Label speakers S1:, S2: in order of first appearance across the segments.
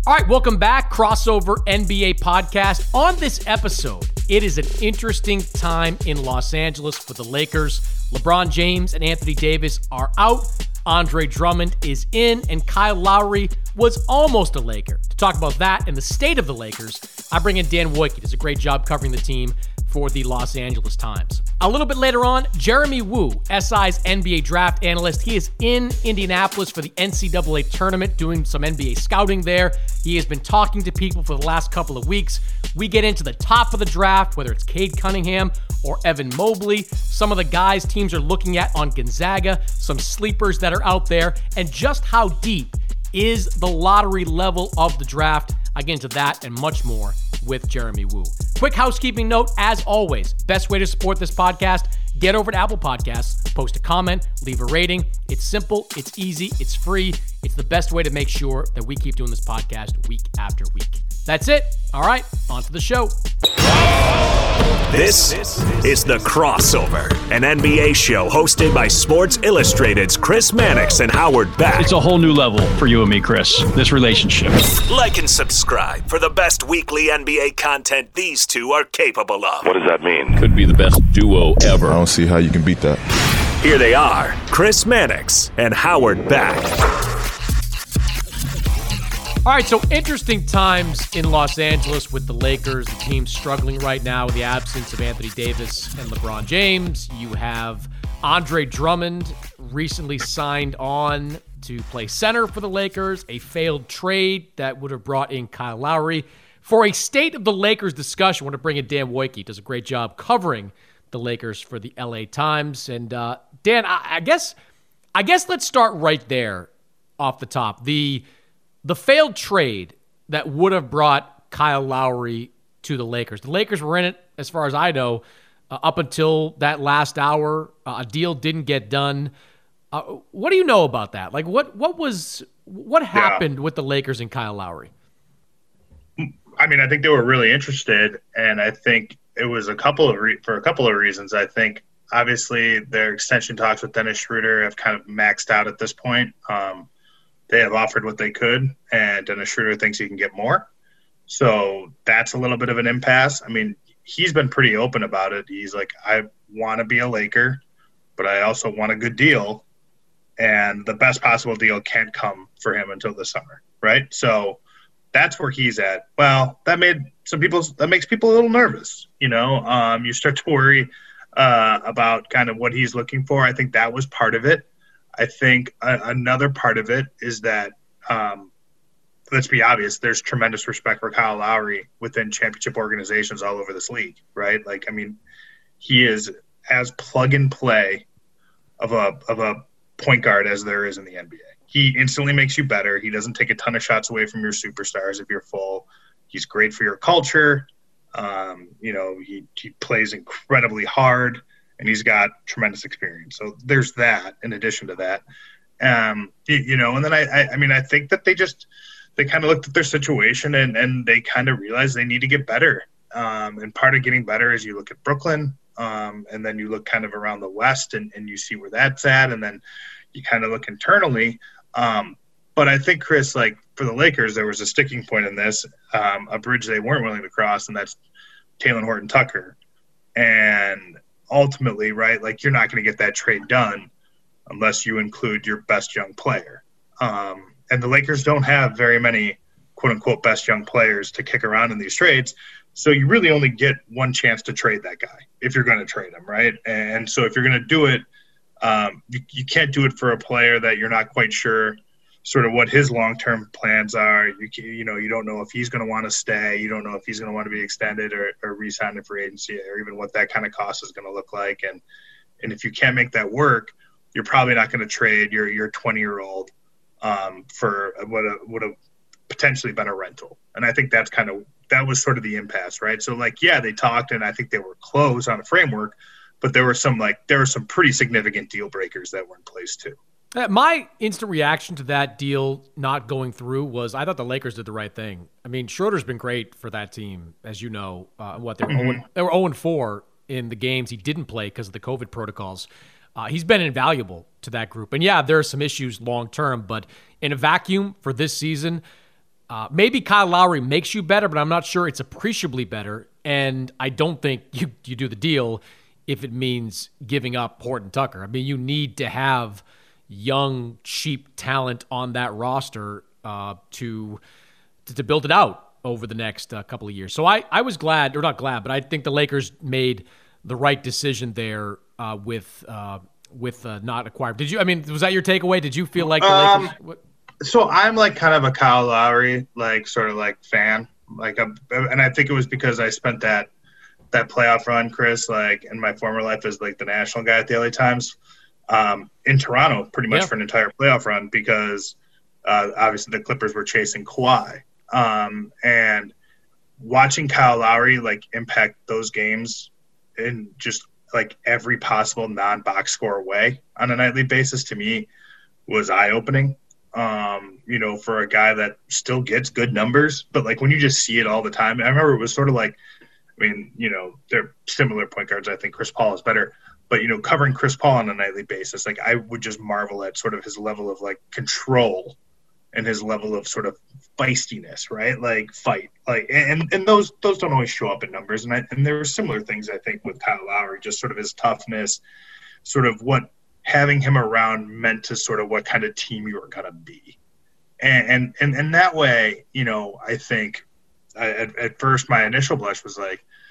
S1: All right, welcome back. Crossover NBA podcast. On this episode, it is an interesting time in Los Angeles for the Lakers. LeBron James and Anthony Davis are out. Andre Drummond is in, and Kyle Lowry was almost a Laker. To talk about that and the state of the Lakers, I bring in Dan Wojcicki. He does a great job covering the team for the Los Angeles Times. A little bit later on, Jeremy Woo, SI's NBA draft analyst. He is in Indianapolis for the NCAA tournament, doing some NBA scouting there. He has been talking to people for the last couple of weeks. We get into the top of the draft, whether it's Cade Cunningham or Evan Mobley, some of the guys teams are looking at on Gonzaga, some sleepers that are out there, and just how deep is the lottery level of the draft. I get into that and much more with Jeremy Woo. Quick housekeeping note, as always, best way to support this podcast, get over to Apple Podcasts, post a comment, leave a rating. It's simple, it's easy, it's free. It's the best way to make sure that we keep doing this podcast week after week. That's it. All right, on to the show.
S2: This is The Crossover, an NBA show hosted by Sports Illustrated's Chris Mannix and Howard Beck.
S3: It's a whole new level for you and me, Chris, this relationship.
S2: Like and subscribe for the best weekly NBA content these two are capable of.
S4: What does that mean?
S3: Could be the best duo ever.
S5: I don't see how you can beat that.
S2: Here they are, Chris Mannix and Howard Beck.
S1: All right, so interesting times in Los Angeles with the Lakers. The team's struggling right now with the absence of Anthony Davis and LeBron James. You have Andre Drummond recently signed on to play center for the Lakers, a failed trade that would have brought in Kyle Lowry. For a state of the Lakers discussion, I want to bring in Dan Wojcicki. He does a great job covering the Lakers for the LA Times. And Dan, I guess let's start right there off the top. The failed trade that would have brought Kyle Lowry to the Lakers. The Lakers were in it, as far as I know, up until that last hour. A deal didn't get done. What do you know about that? Like, what happened with the Lakers and Kyle Lowry?
S6: I mean, I think they were really interested, and I think it was for a couple of reasons. I think obviously their extension talks with Dennis Schroeder have kind of maxed out at this point. They have offered what they could, and Dennis Schroeder thinks he can get more. So that's a little bit of an impasse. I mean, he's been pretty open about it. He's like, I want to be a Laker, but I also want a good deal. And the best possible deal can't come for him until the summer, right? So that's where he's at. Well, that makes people a little nervous. You know, you start to worry about kind of what he's looking for. I think that was part of it. I think another part of it is that, let's be obvious, there's tremendous respect for Kyle Lowry within championship organizations all over this league, right? Like, I mean, he is as plug and play of a point guard as there is in the NBA. He instantly makes you better. He doesn't take a ton of shots away from your superstars if you're full. He's great for your culture. You know, he plays incredibly hard. And he's got tremendous experience. So there's that in addition to that. You know, and then I mean, I think that they kind of looked at their situation and they kind of realized they need to get better. And part of getting better is you look at Brooklyn and then you look kind of around the West and you see where that's at. And then you kind of look internally. But I think, Chris, like for the Lakers, there was a sticking point in this, a bridge they weren't willing to cross, and that's Talen Horton-Tucker. And ultimately, right, like you're not going to get that trade done unless you include your best young player. And the Lakers don't have very many quote-unquote best young players to kick around in these trades. So you really only get one chance to trade that guy if you're going to trade him, right? And so if you're going to do it, you can't do it for a player that you're not quite sure sort of what his long-term plans are. You know, you don't know if he's going to want to stay. You don't know if he's going to want to be extended or re-signed in free agency, or even what that kind of cost is going to look like. And if you can't make that work, you're probably not going to trade your 20-year-old for what would have potentially been a rental. And I think that was sort of the impasse, right? So like, yeah, they talked and I think they were close on a framework, but there were some pretty significant deal breakers that were in place too.
S1: My instant reaction to that deal not going through was I thought the Lakers did the right thing. I mean, Schroeder's been great for that team, as you know. They were 0-4 in the games he didn't play because of the COVID protocols. He's been invaluable to that group. And yeah, there are some issues long term, but in a vacuum for this season, Maybe Kyle Lowry makes you better, but I'm not sure it's appreciably better. And I don't think you do the deal if it means giving up Horton Tucker. I mean, you need to have young, cheap talent on that roster to build it out over the next couple of years. So I was glad, or not glad, but I think the Lakers made the right decision there with not acquiring. Did you? I mean, was that your takeaway? Did you feel like the Lakers?
S6: So I'm like kind of a Kyle Lowry fan, and I think it was because I spent that playoff run, Chris, in my former life as the national guy at the LA Times, in Toronto, pretty much for an entire playoff run, because obviously the Clippers were chasing Kawhi, and watching Kyle Lowry impact those games in just every possible non-box score way on a nightly basis, to me was eye-opening. For a guy that still gets good numbers, but when you just see it all the time, I remember it was sort of they're similar point guards. I think Chris Paul is better, but covering Chris Paul on a nightly basis, I would just marvel at sort of his level of control and his level of sort of feistiness, right? Fight, and those don't always show up in numbers. And there were similar things, I think, with Kyle Lowry, just sort of his toughness, sort of what having him around meant to sort of what kind of team you were going to be. And that way, I think at first my initial blush was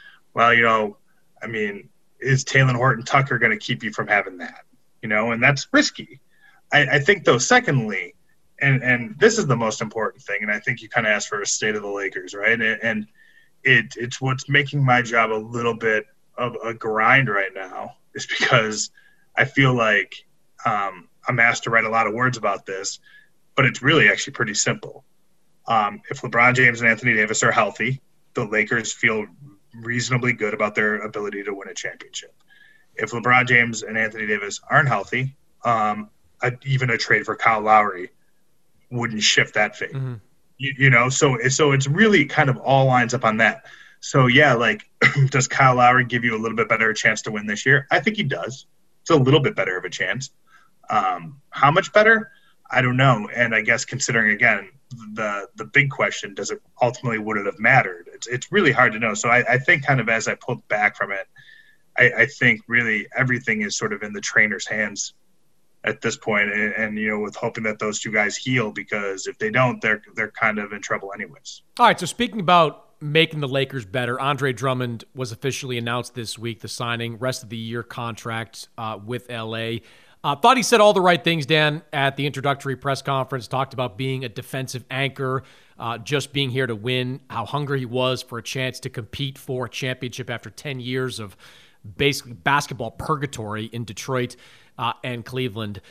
S6: is Talen Horton Tucker going to keep you from having that? And that's risky. I think, though, secondly, and this is the most important thing, and I think you kind of asked for a state of the Lakers, right? And it's what's making my job a little bit of a grind right now, is because I feel like I'm asked to write a lot of words about this, but it's really actually pretty simple. If LeBron James and Anthony Davis are healthy, the Lakers feel reasonably good about their ability to win a championship. If LeBron James and Anthony Davis aren't healthy, even a trade for Kyle Lowry wouldn't shift that fate. Mm-hmm. So it's really kind of all lines up on that. So yeah, does Kyle Lowry give you a little bit better chance to win this year? I think he does. It's a little bit better of a chance. How much better? I don't know. And I guess considering, again, the big question, does it ultimately, would it have mattered? It's really hard to know. So I think kind of as I pulled back from it, I think really everything is sort of in the trainer's hands at this point, and with hoping that those two guys heal, because if they don't, they're kind of in trouble anyways.
S1: All right, so speaking about making the Lakers better, Andre Drummond was officially announced this week, the signing, rest of the year contract with LA. Thought he said all the right things, Dan, at the introductory press conference, talked about being a defensive anchor, just being here to win, how hungry he was for a chance to compete for a championship after 10 years of basically basketball purgatory in Detroit and Cleveland.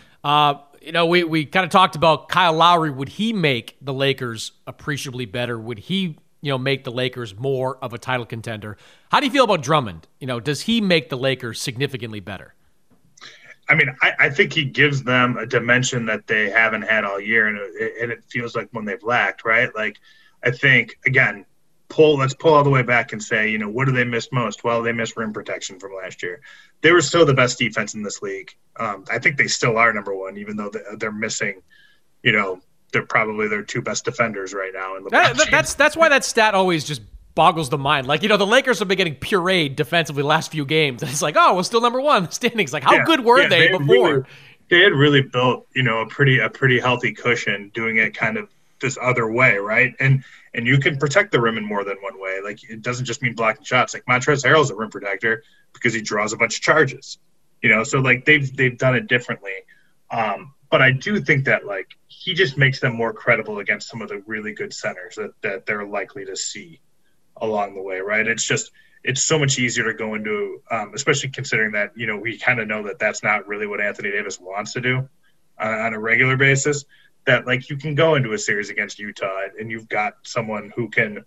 S1: We kind of talked about Kyle Lowry. Would he make the Lakers appreciably better? Would he, make the Lakers more of a title contender? How do you feel about Drummond? Does he make the Lakers significantly better?
S6: I mean, I think he gives them a dimension that they haven't had all year, and it feels like when they've lacked, right? I think, again, let's pull all the way back and say, what do they miss most? Well, they miss rim protection from last year. They were still the best defense in this league. I think they still are number one, even though they're missing, they're probably their two best defenders right now.
S1: That's why that stat always just boggles the mind. The Lakers have been getting pureed defensively the last few games. And it's we're still number one in the standings. How good were they before?
S6: They had really built, a pretty healthy cushion doing it kind of this other way, right? And you can protect the rim in more than one way. It doesn't just mean blocking shots. Montrezl Harrell's a rim protector because he draws a bunch of charges. So they've done it differently. But I do think that he just makes them more credible against some of the really good centers that they're likely to see along the way, right? It's so much easier to go into, especially considering that, we kind of know that that's not really what Anthony Davis wants to do on a regular basis, that you can go into a series against Utah and you've got someone who can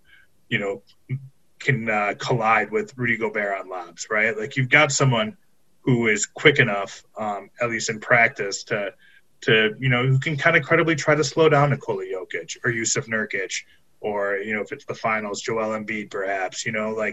S6: collide with Rudy Gobert on lobs, right? You've got someone who is quick enough, at least in practice, to who can kind of credibly try to slow down Nikola Jokic or Yusuf Nurkic, or if it's the finals, Joel Embiid, perhaps.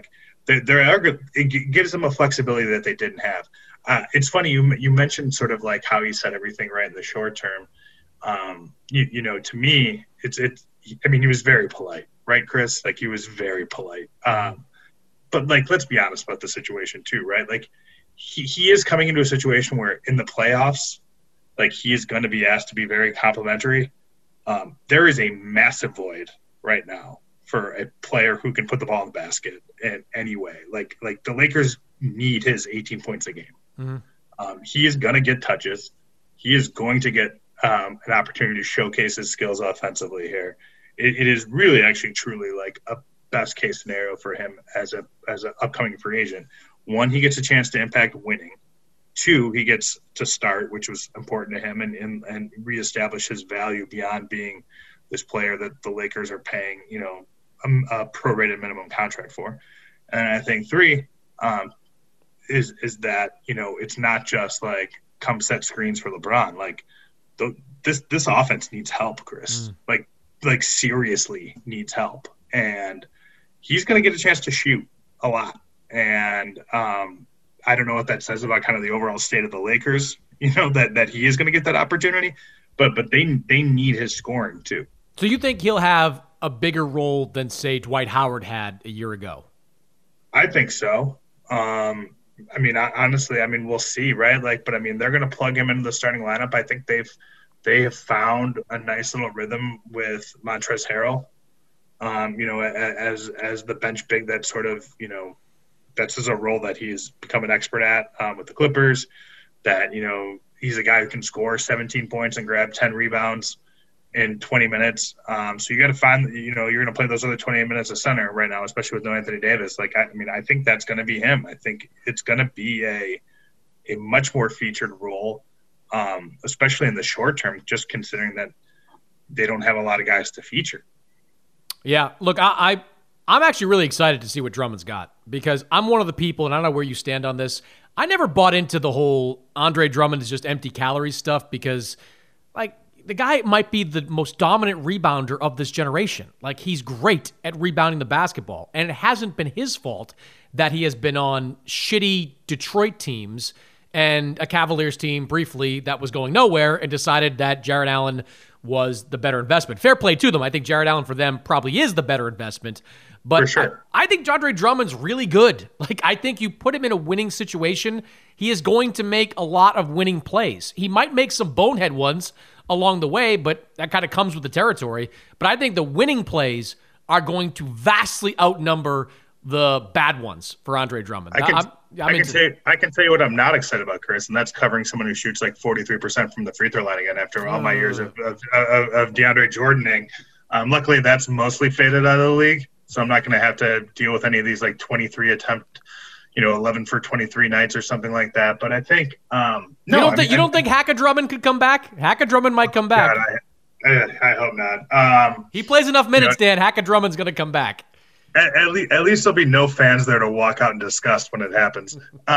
S6: It gives them a flexibility that they didn't have. It's funny you mentioned sort of how he said everything right in the short term. To me, I mean, he was very polite, right, Chris? Like, he was very polite. But like, let's be honest about the situation too, right? Like, he is coming into a situation where in the playoffs, like, he is going to be asked to be very complimentary. There is a massive void right now for a player who can put the ball in the basket in any way. Like the Lakers need his 18 points a game. Mm-hmm. He is going to get touches. He is going to get an opportunity to showcase his skills offensively here. It is really actually truly like a best case scenario for him as an upcoming free agent. One, he gets a chance to impact winning. Two, he gets to start, which was important to him, and reestablish his value beyond being this player that the Lakers are paying, a prorated minimum contract for. And I think three is that, it's not just like come set screens for LeBron. Like this offense needs help, Chris. Like seriously needs help. And he's going to get a chance to shoot a lot. And I don't know what that says about kind of the overall state of the Lakers, that he is going to get that opportunity, but they need his scoring too.
S1: So you think he'll have a bigger role than, say, Dwight Howard had a year ago?
S6: I think so. Honestly, we'll see, right? But they're going to plug him into the starting lineup. I think they have found a nice little rhythm with Montrezl Harrell, as the bench big that sort of, that's a role that he's become an expert at with the Clippers, that, he's a guy who can score 17 points and grab 10 rebounds in 20 minutes. So you got to find, you're going to play those other 28 minutes of center right now, especially with no Anthony Davis. I think that's going to be him. I think it's going to be a much more featured role, especially in the short term, just considering that they don't have a lot of guys to feature.
S1: Yeah, look, I'm actually really excited to see what Drummond's got, because I'm one of the people, and I don't know where you stand on this, I never bought into the whole Andre Drummond is just empty calories stuff, because the guy might be the most dominant rebounder of this generation. He's great at rebounding the basketball, and it hasn't been his fault that he has been on shitty Detroit teams and a Cavaliers team briefly that was going nowhere, and decided that Jarrett Allen was the better investment. Fair play to them. I think Jarrett Allen for them probably is the better investment. But sure. I think Andre Drummond's really good. I think you put him in a winning situation, he is going to make a lot of winning plays. He might make some bonehead ones along the way, but that kind of comes with the territory. But I think the winning plays are going to vastly outnumber the bad ones for Andre Drummond.
S6: I can tell you what I'm not excited about, Chris, and that's covering someone who shoots 43% from the free throw line again after all my years of DeAndre Jordaning. Luckily, that's mostly faded out of the league, so I'm not going to have to deal with any of these 23 attempt, 11 for 23 nights or something like that. But I think you don't think Hacka Drummond could come back? Hacka Drummond might come back. God, I hope not.
S1: He plays enough minutes, Dan. Hacka Drummond's going to come back.
S6: At least there'll be no fans there to walk out in disgust when it happens,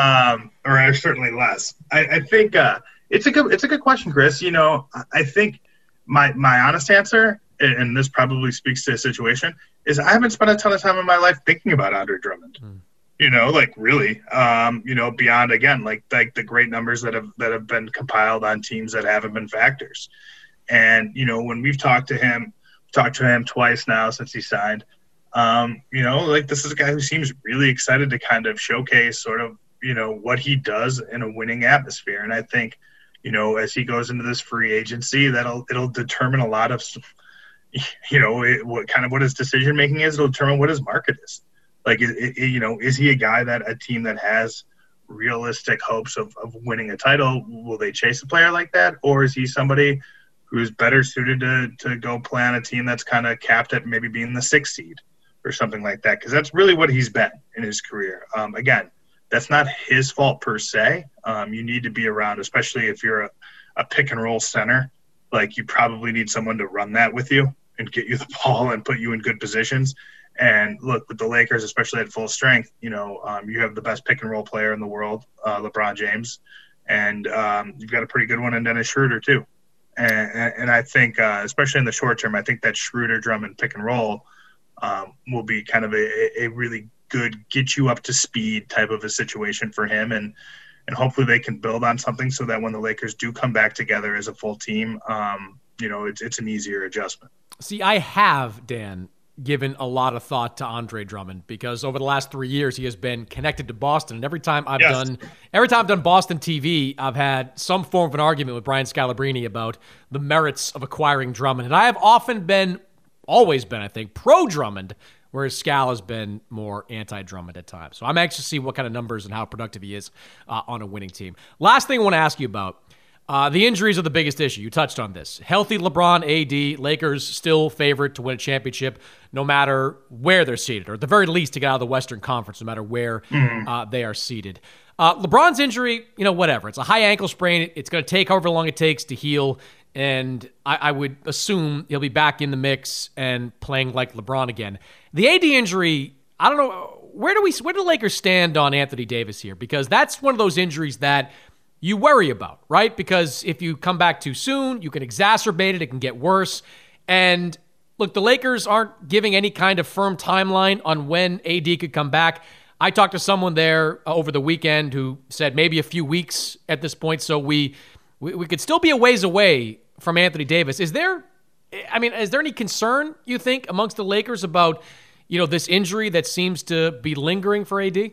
S6: or certainly less. I think it's a good question, Chris. I think my honest answer, and this probably speaks to the situation, is I haven't spent a ton of time in my life thinking about Andre Drummond. Really, beyond again, the great numbers that have been compiled on teams that haven't been factors. And when we've talked to him twice now since he signed. This is a guy who seems really excited to kind of showcase sort of, what he does in a winning atmosphere. And I think, as he goes into this free agency, it'll determine a lot of, what his decision making is. It'll determine what his market is. Is he a guy that a team that has realistic hopes of winning a title, will they chase a player like that? Or is he somebody who's better suited to go play on a team that's kind of capped at maybe being the 6th seed? Or something like that, because that's really what he's been in his career. Again, that's not his fault per se. You need to be around, especially if you're a pick and roll center. You probably need someone to run that with you and get you the ball and put you in good positions. And look, with the Lakers, especially at full strength, you have the best pick and roll player in the world, LeBron James, and you've got a pretty good one in Dennis Schroeder too. And I think, especially in the short term, I think that Schroeder-Drummond pick and roll will be kind of a really good get you up to speed type of a situation for him. And hopefully they can build on something so that when the Lakers do come back together as a full team, it's an easier adjustment.
S1: See, I have, Dan, given a lot of thought to Andre Drummond because over the last 3 years he has been connected to Boston, and every time I've done Boston TV, I've had some form of an argument with Brian Scalabrine about the merits of acquiring Drummond, and I have always been, I think, pro Drummond, whereas Scal has been more anti-Drummond at times. So I'm anxious to see what kind of numbers and how productive he is on a winning team. Last thing I want to ask you about. The injuries are the biggest issue. You touched on this. Healthy LeBron, AD, Lakers still favorite to win a championship no matter where they're seated, or at the very least to get out of the Western Conference no matter where they are seated. LeBron's injury, whatever. It's a high ankle sprain. It's going to take however long it takes to heal, and I would assume he'll be back in the mix and playing like LeBron again. The AD injury, I don't know, where do the Lakers stand on Anthony Davis here? Because that's one of those injuries that you worry about, right? Because if you come back too soon, you can exacerbate it. It can get worse. And look, the Lakers aren't giving any kind of firm timeline on when AD could come back. I talked to someone there over the weekend who said maybe a few weeks at this point. So we could still be a ways away from Anthony Davis. Is there any concern, you think, amongst the Lakers about, this injury that seems to be lingering for AD?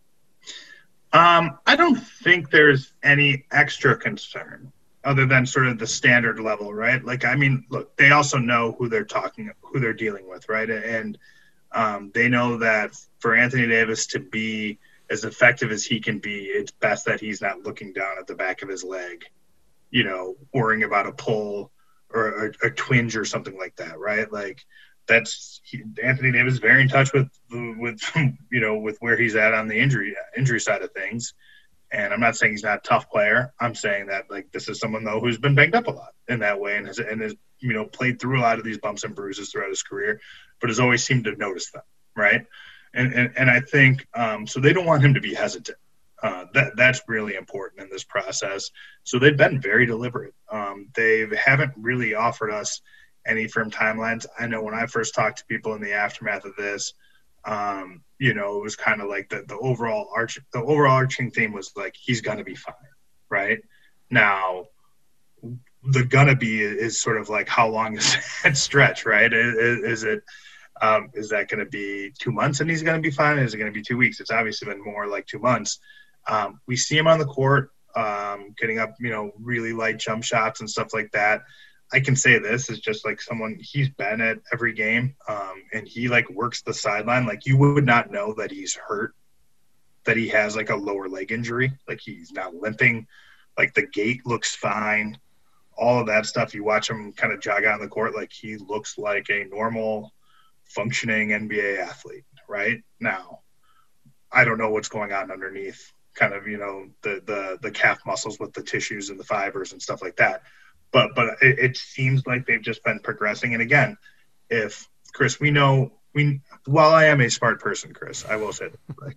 S6: I don't think there's any extra concern other than sort of the standard level, right? Look, they also know who they're dealing with, right? And they know that for Anthony Davis to be as effective as he can be, it's best that he's not looking down at the back of his leg, worrying about a pull or a twinge or something like that, right? Anthony Davis is very in touch with where he's at on the injury side of things. And I'm not saying he's not a tough player. I'm saying that this is someone though who's been banged up a lot in that way and has played through a lot of these bumps and bruises throughout his career, but has always seemed to notice them, right? And I think so they don't want him to be hesitant. That's really important in this process. So they've been very deliberate. They haven't really offered us any firm timelines. I know when I first talked to people in the aftermath of this, it was kind of like the overarching theme was he's going to be fine, right? Now, the gonna be is sort of how long is that stretch, right? Is that going to be 2 months and he's going to be fine? Is it going to be 2 weeks? It's obviously been more like 2 months. We see him on the court, getting up, really light jump shots and stuff like that. I can say this is just he's been at every game, and he works the sideline. You would not know that he's hurt, that he has a lower leg injury. He's not limping, the gait looks fine, all of that stuff. You watch him kind of jog out on the court, he looks like a normal functioning NBA athlete right now. I don't know what's going on underneath kind of, the calf muscles with the tissues and the fibers and stuff like that. But it seems like they've just been progressing. And again, if Chris, while I am a smart person, Chris, I will say that,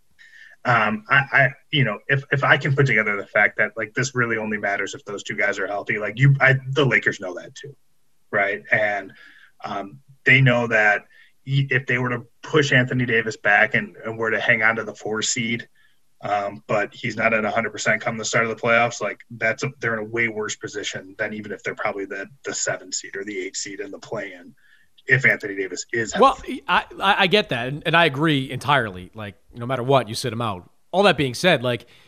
S6: if I can put together the fact that this really only matters if those two guys are healthy, the Lakers know that too, right? And they know that if they were to push Anthony Davis back and were to hang on to the 4 seed, but he's not at 100% come the start of the playoffs, they're in a way worse position than even if they're probably the 7 seed or the 8 seed in the play-in if Anthony Davis is healthy.
S1: Well, I get that, and I agree entirely. No matter what, you sit him out. All that being said,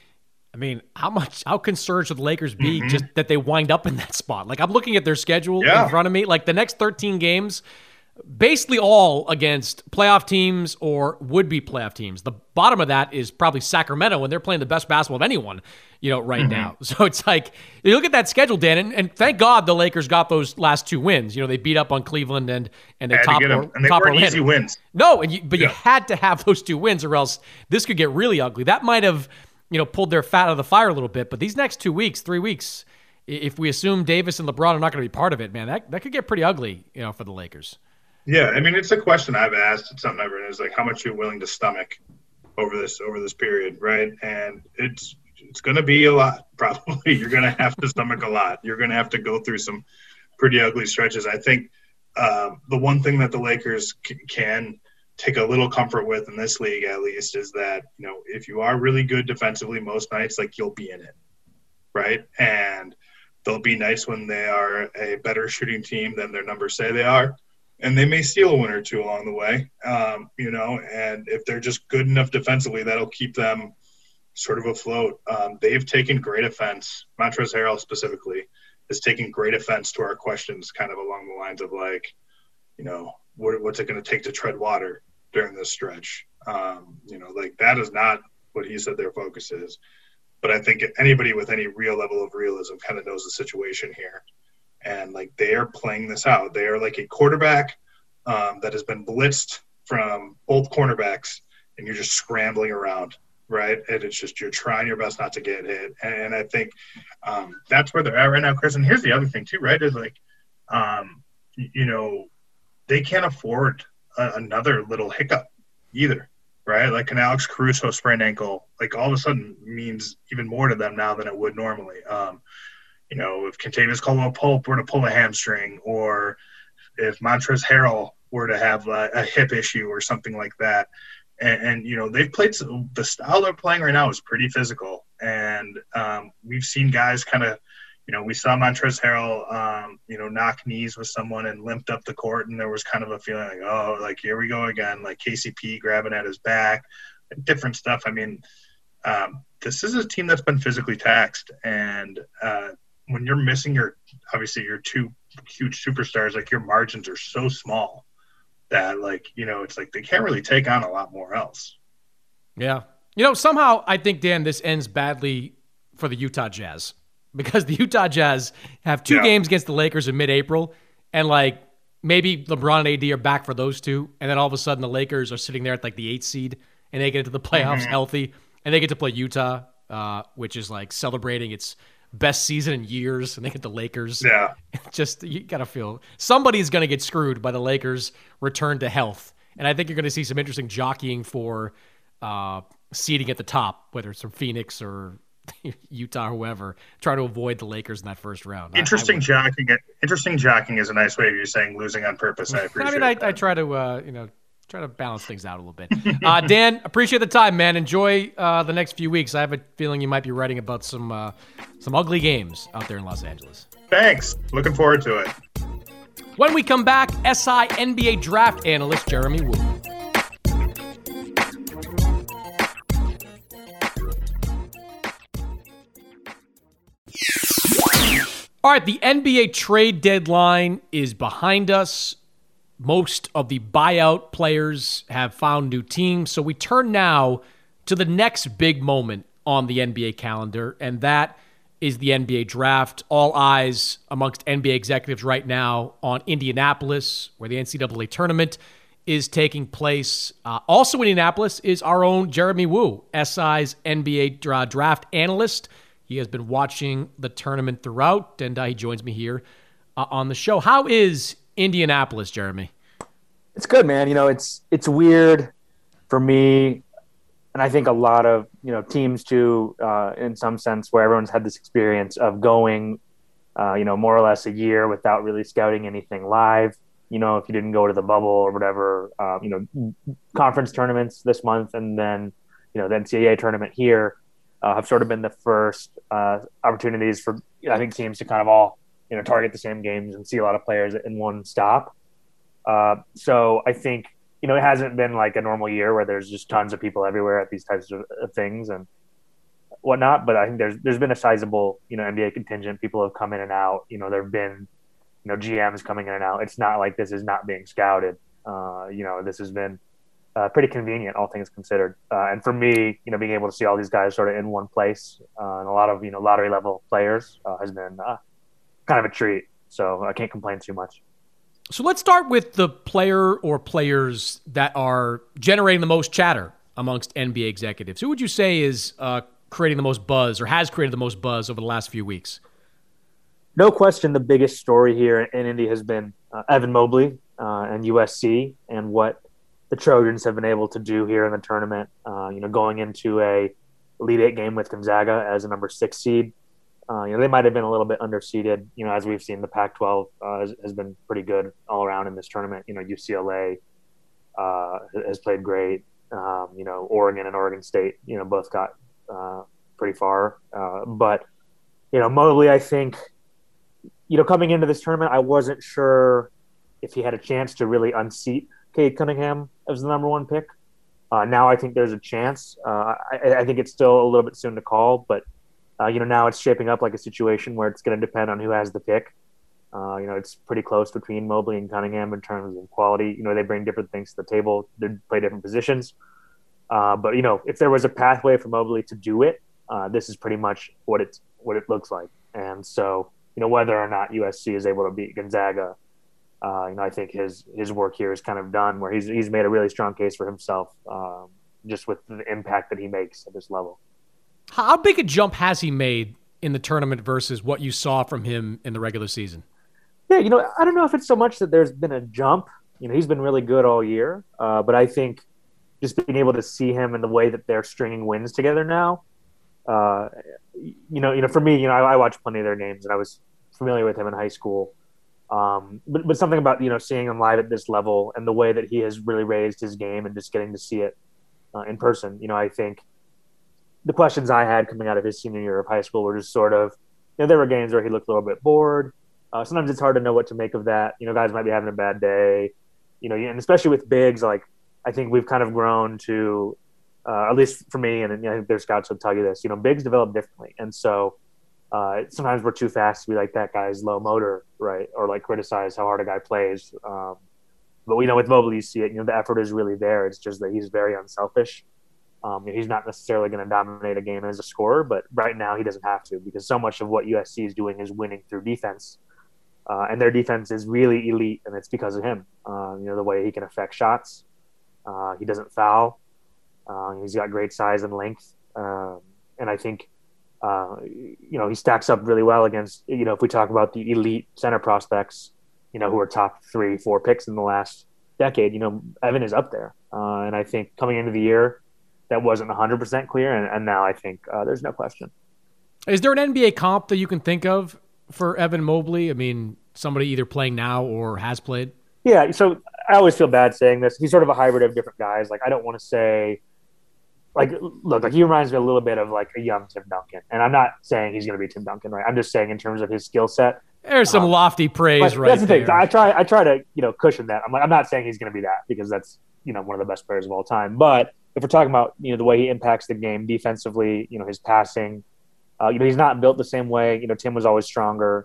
S1: how concerned should the Lakers be just that they wind up in that spot? I'm looking at their schedule in front of me. The next 13 games, basically all against playoff teams or would-be playoff teams. The bottom of that is probably Sacramento, and they're playing the best basketball of anyone, right now. So it's you look at that schedule, Dan, and thank God the Lakers got those last 2 wins. They beat up on Cleveland and they top
S6: weren't easy wins.
S1: No, you had to have those 2 wins, or else this could get really ugly. That might have pulled their fat out of the fire a little bit. But these next 2 weeks, 3 weeks, if we assume Davis and LeBron are not going to be part of it, man, that could get pretty ugly, for the Lakers.
S6: Yeah, it's a question I've asked. It's something I've written is how much you're willing to stomach over this period, right? And it's going to be a lot. Probably you're going to have to stomach a lot. You're going to have to go through some pretty ugly stretches. I think the one thing that the Lakers can take a little comfort with in this league, at least, is that if you are really good defensively most nights, you'll be in it, right? And They'll be nice when they are a better shooting team than their numbers say they are. And they may steal a win or two along the way, and if they're just good enough defensively, that'll keep them sort of afloat. They've taken great offense. Montrezl Harrell specifically has taken great offense to our questions kind of along the lines of like, what's it going to take to tread water during this stretch? Like that is not what he said their focus is. But I think anybody with any real level of realism kind of knows the situation here. And, like, they are playing this out. They are like a quarterback that has been blitzed from both cornerbacks, and you're just scrambling around, right? And it's just you're trying your best not to get hit. And I think that's where they're at right now, Chris. And here's the other thing, too, right, is, like, they can't afford another little hiccup either. Right, like an Alex Caruso sprained ankle, like all of a sudden means even more to them now than it would normally. If Kentavious Caldwell-Pope were to pull a hamstring, or if Montrezl Harrell were to have a hip issue or something like that, and they've played the style they're playing right now is pretty physical, and we've seen guys kind of. We saw Montrezl Harrell, knock knees with someone and limped up the court, and there was kind of a feeling like, oh, like here we go again, like KCP grabbing at his back, different stuff. I mean, this is a team that's been physically taxed, and when you're missing your two huge superstars, like your margins are so small that it's like they can't really take on a lot more else.
S1: Yeah. Somehow I think, Dan, this ends badly for the Utah Jazz. Because the Utah Jazz have two games against the Lakers in mid-April, and maybe LeBron and AD are back for those two, and then all of a sudden the Lakers are sitting there at the 8th seed, and they get into the playoffs healthy, and they get to play Utah, which is celebrating its best season in years, and they get the Lakers.
S6: Yeah.
S1: Just, you got to feel somebody's going to get screwed by the Lakers' return to health. And I think you're going to see some interesting jockeying for seeding at the top, whether it's from Phoenix or Utah, whoever, try to avoid the Lakers in that first round.
S6: Interesting jockeying is a nice way of you saying losing on purpose. I appreciate it.
S1: I try to try to balance things out a little bit. Dan, appreciate the time, man. Enjoy the next few weeks. I have a feeling you might be writing about some ugly games out there in Los Angeles.
S6: Thanks. Looking forward to it.
S1: When we come back, SI NBA draft analyst Jeremy Woo. All right, the NBA trade deadline is behind us. Most of the buyout players have found new teams. So we turn now to the next big moment on the NBA calendar, and that is the NBA draft. All eyes amongst NBA executives right now on Indianapolis, where the NCAA tournament is taking place. Also in Indianapolis is our own Jeremy Woo, SI's NBA draft analyst. He has been watching the tournament throughout, and he joins me here on the show. How is Indianapolis, Jeremy?
S4: It's good, man. It's weird for me, and I think a lot of teams too, in some sense, where everyone's had this experience of going, more or less a year without really scouting anything live. If you didn't go to the bubble or whatever, conference tournaments this month, and then the NCAA tournament here. Have sort of been the first opportunities for, I think, teams to kind of all, target the same games and see a lot of players in one stop. So I think, it hasn't been like a normal year where there's just tons of people everywhere at these types of things and whatnot. But I think there's been a sizable, NBA contingent. People have come in and out. There have been, GMs coming in and out. It's not like this is not being scouted. This has been pretty convenient, all things considered. And for me, being able to see all these guys sort of in one place and a lot of, lottery level players has been kind of a treat. So I can't complain too much.
S1: So let's start with the player or players that are generating the most chatter amongst NBA executives. Who would you say is creating the most buzz or has created the most buzz over the last few weeks?
S4: No question, the biggest story here in Indy has been Evan Mobley and USC and what the Trojans have been able to do here in the tournament, going into a Elite Eight game with Gonzaga as a number 6 seed. They might have been a little bit underseeded, as we've seen. The Pac-12 has been pretty good all around in this tournament. UCLA has played great. Oregon and Oregon State, both got pretty far. But Mobley, I think, coming into this tournament, I wasn't sure if he had a chance to really unseat Cade Cunningham as the number one pick. Now I think there's a chance. I think it's still a little bit soon to call, but now it's shaping up like a situation where it's going to depend on who has the pick. It's pretty close between Mobley and Cunningham in terms of quality. They bring different things to the table. They play different positions. But if there was a pathway for Mobley to do it, this is pretty much what it looks like. And so, whether or not USC is able to beat Gonzaga, I think his work here is kind of done, where he's made a really strong case for himself, just with the impact that he makes at this level.
S1: How big a jump has he made in the tournament versus what you saw from him in the regular season?
S4: Yeah, I don't know if it's so much that there's been a jump. He's been really good all year, but I think just being able to see him in the way that they're stringing wins together now, for me, I watched plenty of their games, and I was familiar with him in high school. But something about seeing him live at this level and the way that he has really raised his game and just getting to see it in person. I think the questions I had coming out of his senior year of high school were just sort of, there were games where he looked a little bit bored. Sometimes it's hard to know what to make of that. Guys might be having a bad day. And especially with bigs, like I think we've kind of grown to, at least for me, and I think their scouts will tell you this. Bigs develop differently, and so. Sometimes we're too fast to be like, that guy's low motor, right? Or like criticize how hard a guy plays. But with Mobley, you see it, the effort is really there. It's just that he's very unselfish. He's not necessarily going to dominate a game as a scorer, but right now he doesn't have to, because so much of what USC is doing is winning through defense. And their defense is really elite, and it's because of him. The way he can affect shots. He doesn't foul. He's got great size and length. And I think, he stacks up really well against, if we talk about the elite center prospects, who are top 3-4 picks in the last decade, Evan is up there. And I think coming into the year, that wasn't 100% clear. And now I think there's no question.
S1: Is there an NBA comp that you can think of for Evan Mobley? I mean, somebody either playing now or has played?
S4: Yeah. So I always feel bad saying this. He's sort of a hybrid of different guys. Like, I don't want to say, he reminds me a little bit of like a young Tim Duncan. And I'm not saying he's going to be Tim Duncan, right? I'm just saying in terms of his skill set.
S1: There's some lofty praise right
S4: that's the
S1: there.
S4: thing. I try to, cushion that. I'm not saying he's going to be that, because that's, one of the best players of all time. But if we're talking about, the way he impacts the game defensively, his passing, he's not built the same way. Tim was always stronger.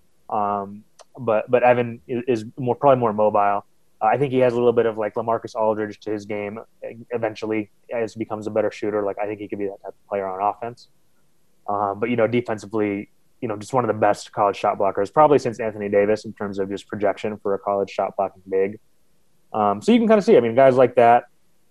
S4: But Evan is probably more mobile. I think he has a little bit of like LaMarcus Aldridge to his game eventually as he becomes a better shooter. Like, I think he could be that type of player on offense. But defensively, just one of the best college shot blockers, probably since Anthony Davis in terms of just projection for a college shot blocking big. So you can kind of see, guys like that,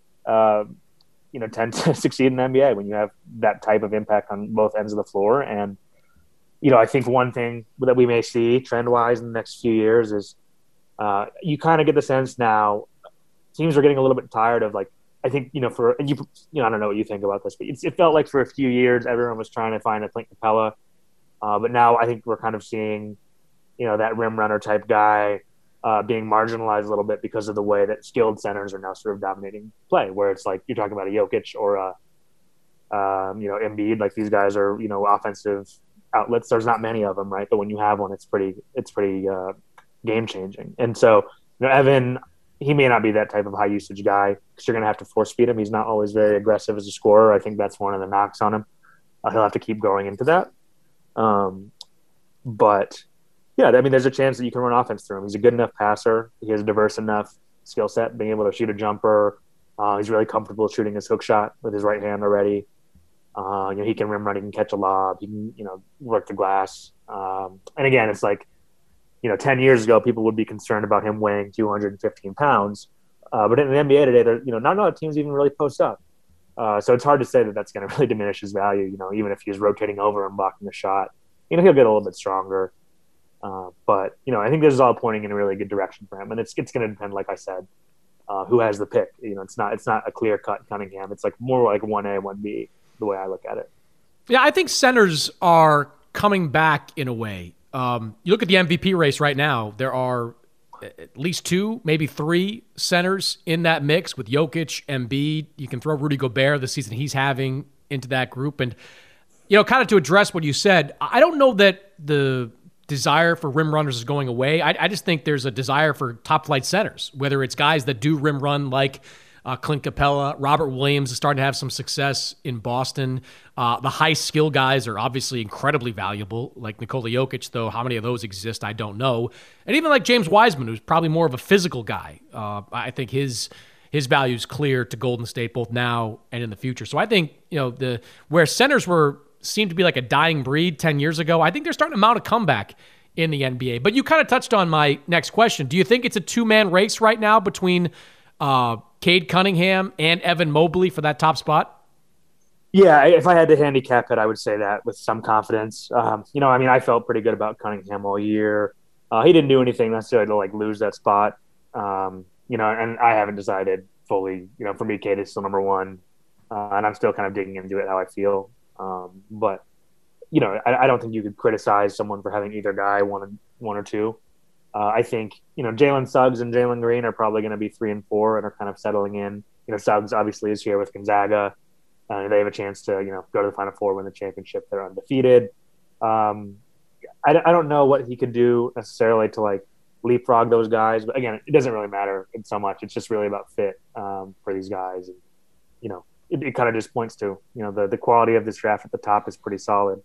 S4: tend to succeed in the NBA when you have that type of impact on both ends of the floor. And, I think one thing that we may see trend-wise in the next few years is, you kind of get the sense now teams are getting a little bit tired of, like, I think, I don't know what you think about this, but it felt like for a few years everyone was trying to find a Clint Capella. But now I think we're kind of seeing, that rim runner type guy being marginalized a little bit because of the way that skilled centers are now sort of dominating play, where it's like you're talking about a Jokic or a, Embiid. Like, these guys are, offensive outlets. There's not many of them, right? But when you have one, it's pretty game changing. And so, Evan, he may not be that type of high usage guy because you're going to have to force feed him. He's not always very aggressive as a scorer. I think that's one of the knocks on him. He'll have to keep growing into that. But yeah, there's a chance that you can run offense through him. He's a good enough passer. He has a diverse enough skill set, being able to shoot a jumper. He's really comfortable shooting his hook shot with his right hand already. He can rim run, he can catch a lob, he can, work the glass. And again, it's like, 10 years ago, people would be concerned about him weighing 215 pounds. But in the NBA today, not a lot of teams even really post up. So it's hard to say that that's going to really diminish his value, even if he's rotating over and blocking the shot. He'll get a little bit stronger. But, I think this is all pointing in a really good direction for him. And it's going to depend, like I said, who has the pick. It's not a clear-cut Cunningham. It's like more like 1A, 1B, the way I look at it.
S1: Yeah, I think centers are coming back in a way. You look at the MVP race right now, there are at least 2, maybe 3 centers in that mix with Jokic, Embiid. You can throw Rudy Gobert, the season he's having, into that group. And, kind of to address what you said, I don't know that the desire for rim runners is going away. I just think there's a desire for top flight centers, whether it's guys that do rim run like Clint Capella. Robert Williams is starting to have some success in Boston. The high skill guys are obviously incredibly valuable, like Nikola Jokic, though how many of those exist, I don't know. And even like James Wiseman, who's probably more of a physical guy. I think his value is clear to Golden State both now and in the future. So I think, where centers seemed to be like a dying breed 10 years ago, I think they're starting to mount a comeback in the NBA. But you kind of touched on my next question. Do you think it's a two-man race right now between Cade Cunningham and Evan Mobley for that top spot?
S4: Yeah, if I had to handicap it, I would say that with some confidence. I felt pretty good about Cunningham all year. He didn't do anything necessarily to like lose that spot. And I haven't decided fully. For me, Cade is still number one, and I'm still kind of digging into it how I feel. But I don't think you could criticize someone for having either guy one or two. I think Jalen Suggs and Jalen Green are probably going to be 3 and 4 and are kind of settling in. Suggs obviously is here with Gonzaga. They have a chance to go to the Final Four, win the championship. They're undefeated. I don't know what he could do necessarily to like leapfrog those guys, but again, it doesn't really matter so much. It's just really about fit for these guys. And, it kind of just points to the quality of this draft at the top is pretty solid.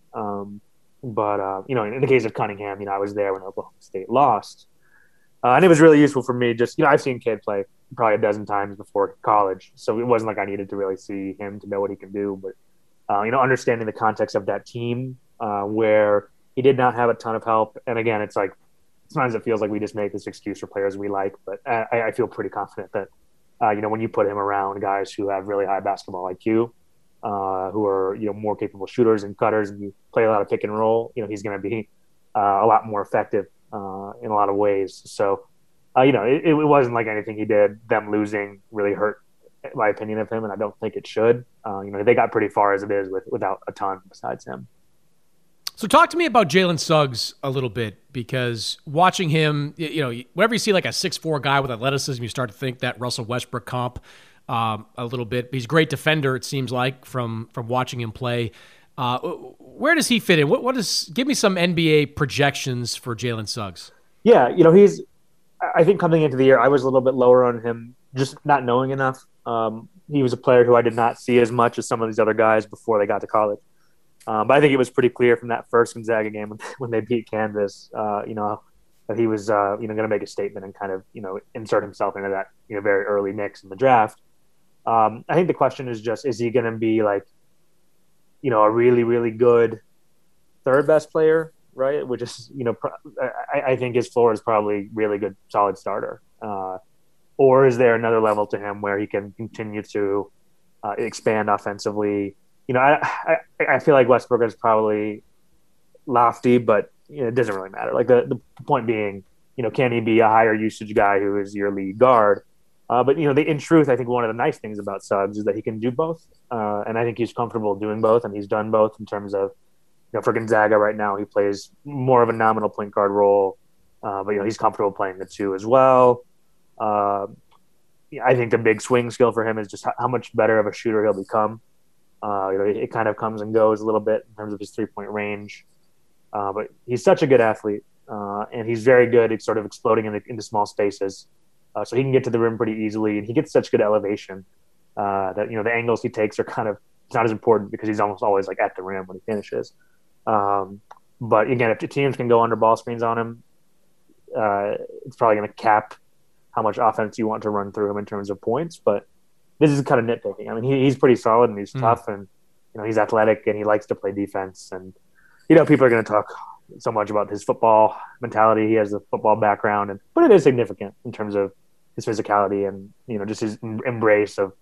S4: But in the case of Cunningham, I was there when Oklahoma State lost. And it was really useful for me. Just, I've seen Cade play probably a dozen times before college. So it wasn't like I needed to really see him to know what he can do. But, understanding the context of that team where he did not have a ton of help. And again, it's like sometimes it feels like we just make this excuse for players we like. But I feel pretty confident that, when you put him around guys who have really high basketball IQ, who are more capable shooters and cutters, and you play a lot of pick and roll, he's going to be a lot more effective in a lot of ways. So, it wasn't like anything he did. Them losing really hurt my opinion of him, and I don't think it should. They got pretty far as it is without a ton besides him.
S1: So talk to me about Jalen Suggs a little bit, because watching him, whenever you see like a 6'4" guy with athleticism, you start to think that Russell Westbrook comp a little bit. He's a great defender, it seems like, from watching him play. Where does he fit in? Give me some NBA projections for Jalen Suggs.
S4: Yeah, I think coming into the year, I was a little bit lower on him, just not knowing enough. He was a player who I did not see as much as some of these other guys before they got to college. But I think it was pretty clear from that first Gonzaga game when they beat Kansas, that he was, going to make a statement and kind of, insert himself into that, very early mix in the draft. I think the question is just, is he going to be like, a really, really good third best player, right? Which is, I think his floor is probably really good, solid starter. Or is there another level to him where he can continue to expand offensively? I feel like Westbrook is probably lofty, but it doesn't really matter. Like the point being, can he be a higher usage guy who is your lead guard? But in truth, I think one of the nice things about Suggs is that he can do both, and I think he's comfortable doing both, and he's done both in terms of, for Gonzaga right now, he plays more of a nominal point guard role, but he's comfortable playing the two as well. I think the big swing skill for him is just how much better of a shooter he'll become. It kind of comes and goes a little bit in terms of his 3-point range. But he's such a good athlete, and he's very good at sort of exploding into small spaces. So he can get to the rim pretty easily, and he gets such good elevation that, the angles he takes are kind of – it's not as important because he's almost always like at the rim when he finishes. But again, if the teams can go under ball screens on him, it's probably going to cap how much offense you want to run through him in terms of points. But this is kind of nitpicking. I mean, he's pretty solid and he's tough, and he's athletic and he likes to play defense. And people are going to talk so much about his football mentality. He has a football background, but it is significant in terms of his physicality and just his embrace of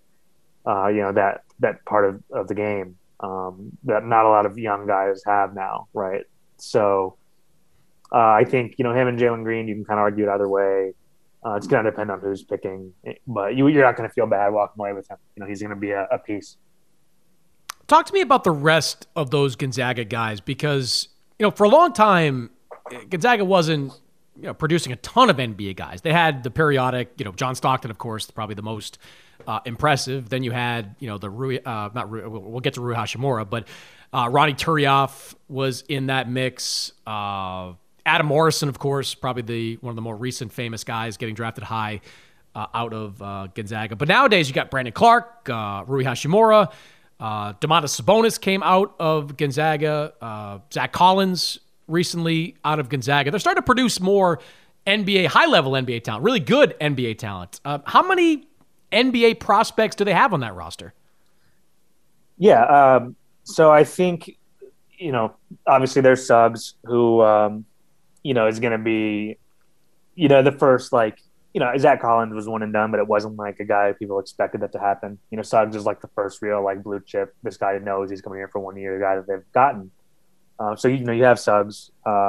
S4: that part of the game that not a lot of young guys have now, right? So I think him and Jalen Green, you can kind of argue it either way. It's going to depend on who's picking, but you're not going to feel bad walking away with him. He's going to be a piece.
S1: Talk to me about the rest of those Gonzaga guys, because, for a long time, Gonzaga wasn't, producing a ton of NBA guys. They had the periodic, John Stockton, of course, probably the most impressive. Then you had, the Rui, we'll get to Rui Hachimura, but Ronnie Turiaf was in that mix. Adam Morrison, of course, probably one of the more recent famous guys getting drafted high out of Gonzaga. But nowadays, you got Brandon Clark, Rui Hashimura, Domantas Sabonis came out of Gonzaga, Zach Collins recently out of Gonzaga. They're starting to produce more high-level NBA talent, really good NBA talent. How many NBA prospects do they have on that roster?
S4: Yeah, so I think, obviously there's Suggs who, is going to be, the first, Zach Collins was one and done, but it wasn't like a guy people expected that to happen. Suggs is like the first real, blue chip. This guy knows he's coming here for 1 year, the guy that they've gotten. So, you have Suggs.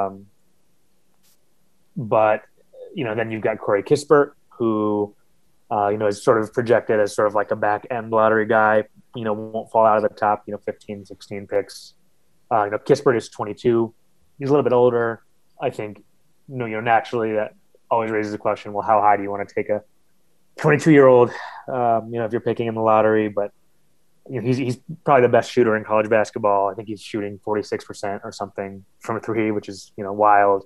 S4: But, then you've got Corey Kispert, who, is sort of projected as sort of like a back-end lottery guy, won't fall out of the top, 15, 16 picks. Kispert is 22. He's a little bit older. I think, naturally that always raises the question, well, how high do you want to take a 22-year-old, if you're picking in the lottery? But, he's probably the best shooter in college basketball. I think he's shooting 46% or something from three, which is, wild.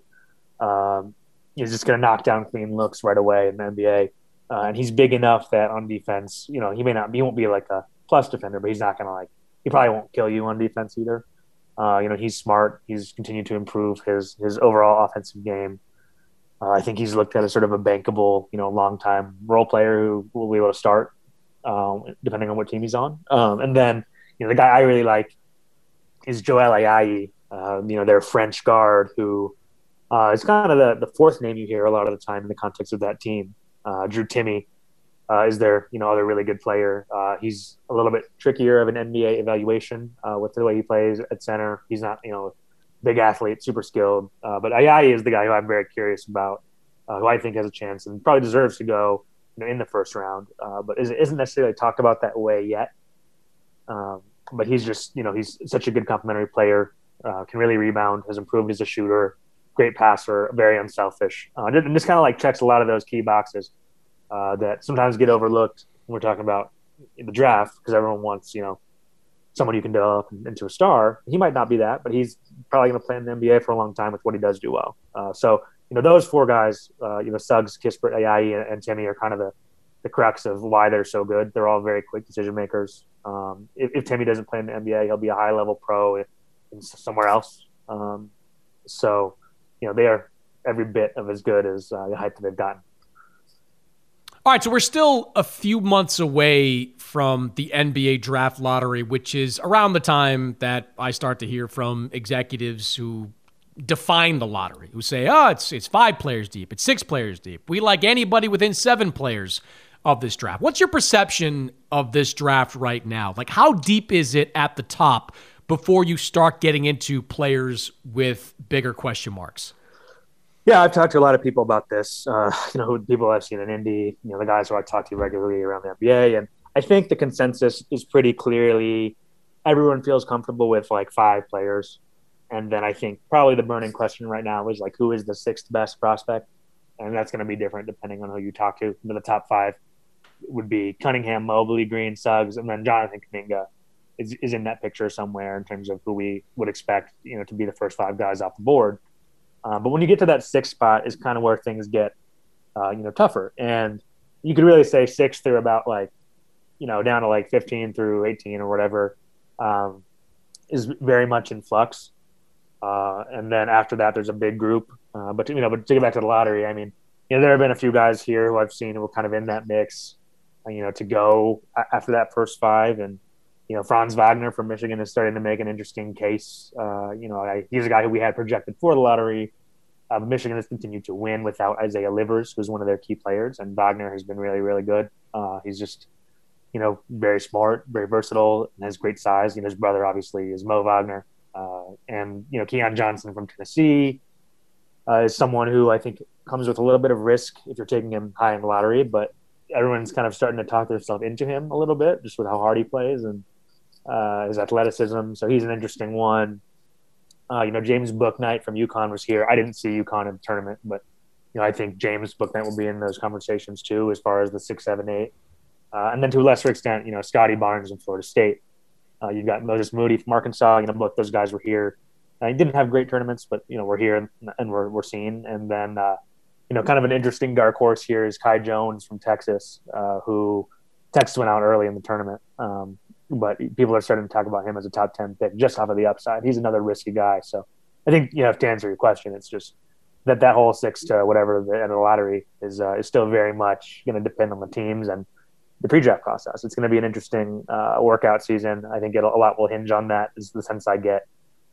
S4: He's just going to knock down clean looks right away in the NBA. And he's big enough that on defense, he won't be like a plus defender, but he's not going to he probably won't kill you on defense either. He's smart. He's continued to improve his overall offensive game. I think he's looked at as sort of a bankable, long-time role player who will be able to start depending on what team he's on. And then, the guy I really like is Joel Ayayi, their French guard who is kind of the fourth name you hear a lot of the time in the context of that team. Drew Timme is their, other really good player. He's a little bit trickier of an NBA evaluation with the way he plays at center. He's not, big athlete, super skilled. But Ayayi is the guy who I'm very curious about, who I think has a chance and probably deserves to go, in the first round, but isn't necessarily talked about that way yet. But he's just, he's such a good complementary player, can really rebound, has improved as a shooter, great passer, very unselfish. And just kind of checks a lot of those key boxes that sometimes get overlooked when we're talking about the draft because everyone wants, someone you can develop into a star. He might not be that, but he's probably going to play in the NBA for a long time with what he does do well. So, those four guys, Suggs, Kispert, Ayayi, and Timme are kind of the crux of why they're so good. They're all very quick decision makers. If Timme doesn't play in the NBA, he'll be a high-level pro in somewhere else. So, they are every bit of as good as the hype that they've gotten.
S1: All right, so we're still a few months away from the NBA draft lottery, which is around the time that I start to hear from executives who define the lottery, who say, it's 5 players deep, it's 6 players deep. We like anybody within 7 players of this draft. What's your perception of this draft right now? How deep is it at the top before you start getting into players with bigger question marks?
S4: Yeah, I've talked to a lot of people about this, people I've seen in Indy, the guys who I talk to regularly around the NBA. And I think the consensus is pretty clearly everyone feels comfortable with 5 players. And then I think probably the burning question right now is who is the 6th best prospect? And that's going to be different depending on who you talk to. The top 5 would be Cunningham, Mobley, Green, Suggs, and then Jonathan Kuminga is in that picture somewhere in terms of who we would expect, to be the first 5 guys off the board. But when you get to that 6th spot is kind of where things get, tougher. And you could really say 6 through about down to 15 through 18 or whatever is very much in flux. And then after that, there's a big group. But to get back to the lottery, I mean, there have been a few guys here who I've seen who were kind of in that mix, to go after that first 5. And, Franz Wagner from Michigan is starting to make an interesting case. He's a guy who we had projected for the lottery. Michigan has continued to win without Isaiah Livers, who's one of their key players. And Wagner has been really, really good. He's just, very smart, very versatile, and has great size. His brother obviously is Mo Wagner. And Keon Johnson from Tennessee is someone who I think comes with a little bit of risk if you're taking him high in the lottery, but everyone's kind of starting to talk themselves into him a little bit just with how hard he plays and his athleticism. So he's an interesting one. James Bouknight from UConn was here. I didn't see UConn in the tournament, but I think James Bouknight will be in those conversations too as far as the 6, 7, 8. And then to a lesser extent, Scotty Barnes from Florida State. You've got Moses Moody from Arkansas. Both those guys were here He didn't have great tournaments, but we're here and we're seeing. And then kind of an interesting dark horse here is Kai Jones from Texas, who Texas went out early in the tournament. But people are starting to talk about him as a top 10 pick just off of the upside. He's another risky guy. So I think, to answer your question, it's just that whole 6 to whatever the end of the lottery is still very much going to depend on the teams and the pre-draft process. It's going to be an interesting workout season. I think a lot will hinge on that, is the sense I get.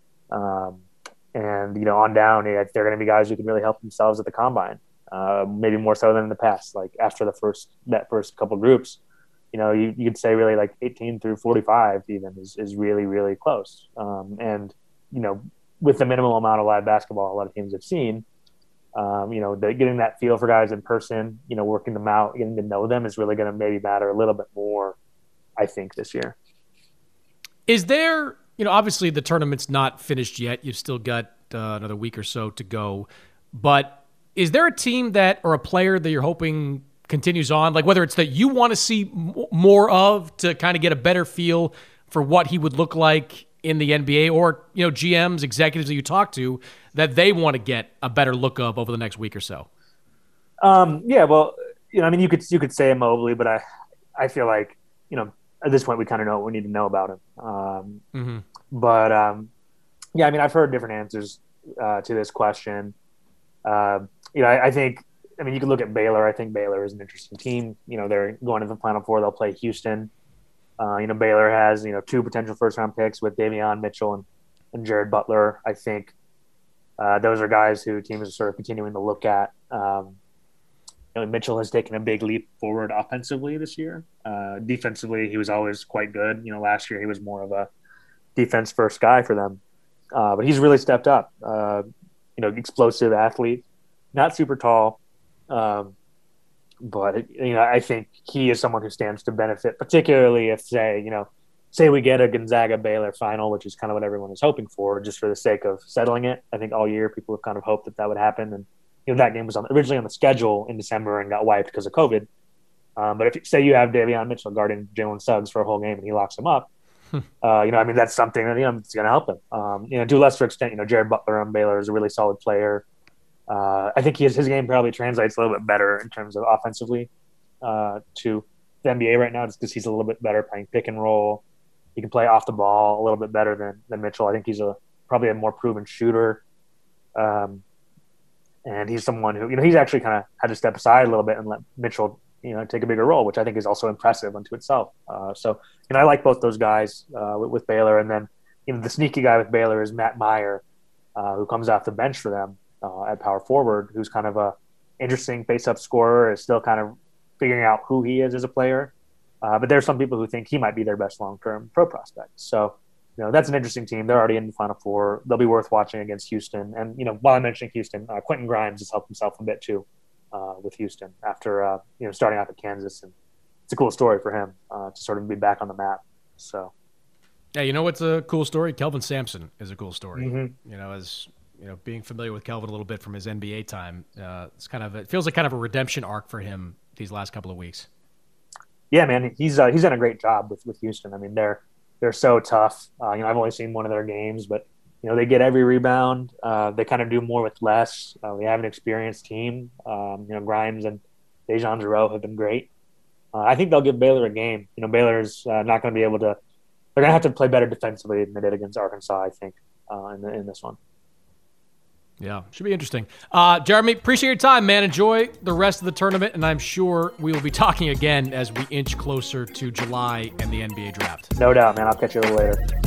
S4: And on down, they're going to be guys who can really help themselves at the combine, maybe more so than in the past. Like after that first couple groups, you could say really like 18 through 45 even is really, really close. And with the minimal amount of live basketball a lot of teams have seen, getting that feel for guys in person, working them out, getting to know them is really going to maybe matter a little bit more, I think, this year.
S1: Is there, obviously the tournament's not finished yet. You've still got another week or so to go. But is there a team or a player that you're hoping continues on? Like whether it's that you want to see more of to kind of get a better feel for what he would look like in the NBA, or, GMs, executives that you talk to that they want to get a better look of over the next week or so?
S4: Yeah, well, you could say him Mobley, but I feel like, at this point we kind of know what we need to know about him. But I've heard different answers to this question. I think, you can look at Baylor. I think Baylor is an interesting team. They're going to the Final Four. They'll play Houston. Baylor has, 2 potential first-round picks with Davion Mitchell and Jared Butler. I think those are guys who teams are sort of continuing to look at. Mitchell has taken a big leap forward offensively this year. Defensively, he was always quite good. Last year he was more of a defense-first guy for them. But he's really stepped up. Explosive athlete, not super tall. But I think he is someone who stands to benefit, particularly if, say we get a Gonzaga-Baylor final, which is kind of what everyone is hoping for, just for the sake of settling it. I think all year people have kind of hoped that would happen. And, that game was originally on the schedule in December and got wiped because of COVID. But if say you have Davion Mitchell guarding Jalen Suggs for a whole game and he locks him up, that's something that, it's going to help him. To a lesser extent, Jared Butler on Baylor is a really solid player. I think his game probably translates a little bit better in terms of offensively to the NBA right now, just because he's a little bit better playing pick and roll. He can play off the ball a little bit better than Mitchell. I think he's probably a more proven shooter. And he's someone who, he's actually kind of had to step aside a little bit and let Mitchell, take a bigger role, which I think is also impressive unto itself. So I like both those guys with Baylor. And then, the sneaky guy with Baylor is Matt Meyer, who comes off the bench for them. At power forward, who's kind of a interesting face-up scorer, is still kind of figuring out who he is as a player. But there are some people who think he might be their best long-term pro prospect. So, that's an interesting team. They're already in the Final Four. They'll be worth watching against Houston. And, while I'm mentioning Houston, Quentin Grimes has helped himself a bit too with Houston after, starting out at Kansas. And it's a cool story for him to sort of be back on the map. So,
S1: yeah, what's a cool story? Kelvin Sampson is a cool story.
S4: Mm-hmm.
S1: Being familiar with Kelvin a little bit from his NBA time, it feels like kind of a redemption arc for him these last couple of weeks.
S4: Yeah, man, he's done a great job with Houston. They're so tough. I've only seen one of their games, but they get every rebound. They kind of do more with less. They have an experienced team. Grimes and Dejan Jarreau have been great. I think they'll give Baylor a game. Baylor's not going to be able to. They're going to have to play better defensively than they did against Arkansas, I think, in this one.
S1: Yeah, should be interesting. Jeremy, appreciate your time, man. Enjoy the rest of the tournament, and I'm sure we will be talking again as we inch closer to July and the NBA draft.
S4: No doubt, man. I'll catch you a little later.